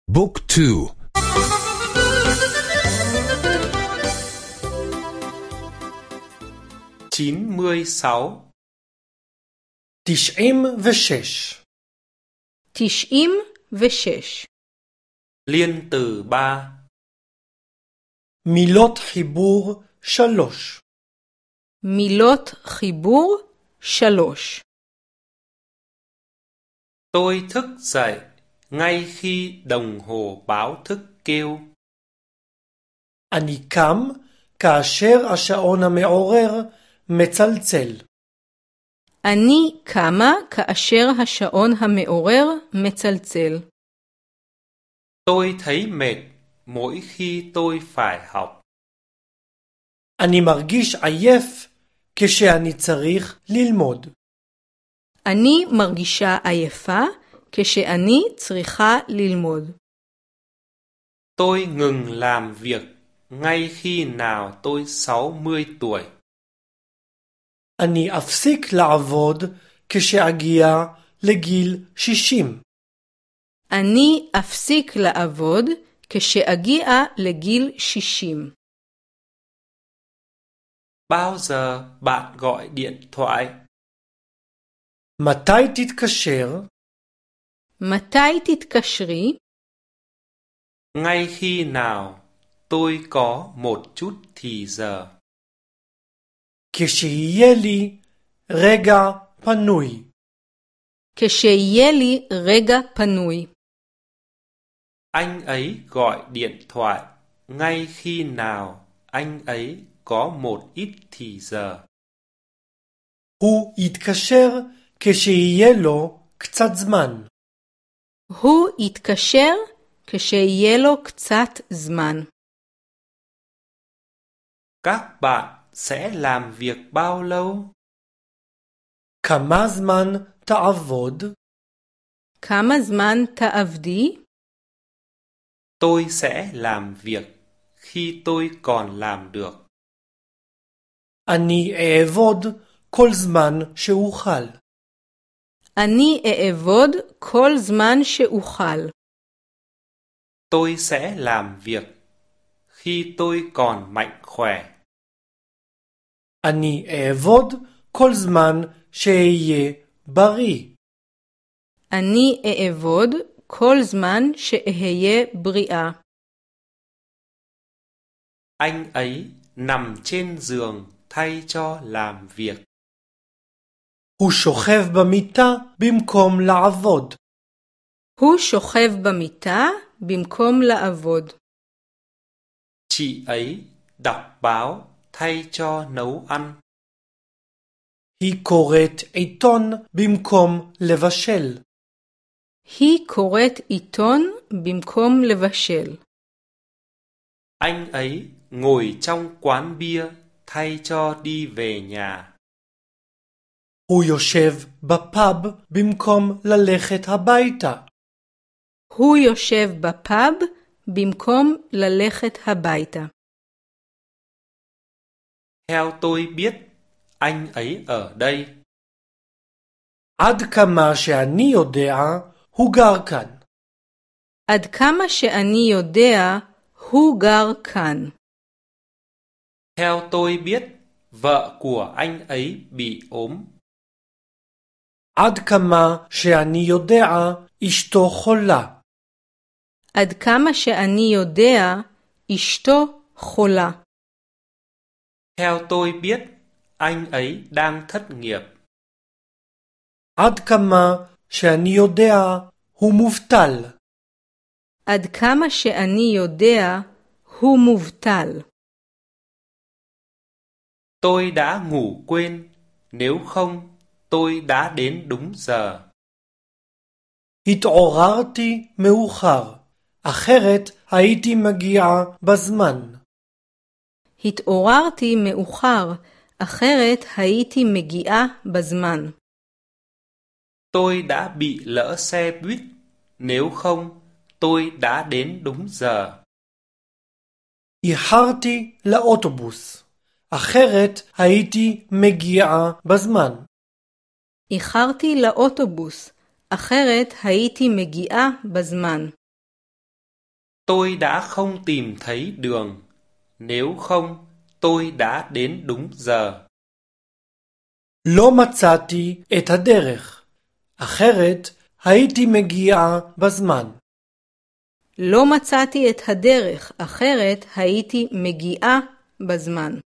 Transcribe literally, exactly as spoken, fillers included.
بوك تو chín mươi sáu תשעים ושש תשעים ושש liên từ ba מילות חיבור שלוש מילות חיבור שלוש Tôi thức dậy ngay khi đồng hồ báo thức kêu. אני קם כאשר השעון המעורר מצלצל. אני קמה כאשר השעון המעורר מצלצל. Tôi thấy mệt mỗi khi tôi phải học. אני מרגיש עייף כשאני צריך ללמוד. אני מרגישה עייפה כשאני צריכה ללמוד. Tôi ngừng làm việc ngay khi nào tôi sáu mươi tuổi. אני אפסיק לעבוד כשאגיע לגיל שישים. אני אפסיק לעבוד כשאגיע לגיל שישים. Bao giờ bạn gọi điện thoại? מתי תתקשר? מתי תתקשרי? Ngay khi nào tôi có một chút thì giờ. כשיהיה לי רגע פנוי. כשיהיה לי רגע פנוי. Anh ấy gọi điện thoại ngay khi nào anh ấy có một ít thì giờ. הוא יתקשר כשיהיה לו קצת זמן. הוא יתקשר כשיהיה לו קצת זמן. Các bạn sẽ làm việc bao lâu? כמה זמן תעבוד? כמה זמן תעבדי? Tôi sẽ làm việc khi tôi còn làm được. אני אעבוד כל זמן שאוכל. אני אעבוד כל זמן שאוכל. Tôi sẽ làm việc khi tôi còn mạnh khỏe. אני אעבוד כל זמן שאהיה בריא. אני אעבוד כל זמן שאהיה בריאה. Anh ấy nằm trên giường thay cho làm việc. הוא שוכב במיטה במקום לעבוד. הוא שוכב במיטה במקום לעבוד. Chị ấy đọc báo thay cho nấu ăn. היא קוראת עיתון במקום לבשל. היא קוראת עיתון במקום לבשל. Anh ấy ngồi trong quán bia thay cho đi về nhà. הוא יושב בפאב במקום ללכת הביתה. הוא יושב בפאב במקום ללכת הביתה. Theo tôi biết, anh ấy ở đây. עד כמה שאני יודע, הוא גר כאן. עד כמה שאני יודע, הוא גר כאן. Theo tôi biết, vợ của anh ấy bị ốm. עד כמה שאני יודע, אשתו חולה. עד כמה שאני יודע, אשתו חולה. Theo tôi biết, anh ấy đang thất nghiệp. עד כמה שאני יודע, הוא מובטל. עד כמה שאני יודע, הוא מובטל. Tôi đã ngủ quên, nếu không, tôi đã đến đúng giờ. התעוררתי מאוחר, אחרת הייתי מגיעה בזמן. התעוררתי מאוחר, אחרת הייתי מגיעה בזמן. Tôi đã bị lỡ xe buýt, nếu không, tôi đã đến đúng giờ. איחרתי לאוטובוס, אחרת הייתי מגיעה בזמן. איחרתי לאוטובוס, אחרת הייתי מגיעה בזמן. tôi đã không tìm thấy đường. Nếu không, tôi đã đến đúng giờ. לא מצאתי את הדרך, אחרת הייתי מגיעה בזמן. לא מצאתי את הדרך, אחרת הייתי מגיעה בזמן.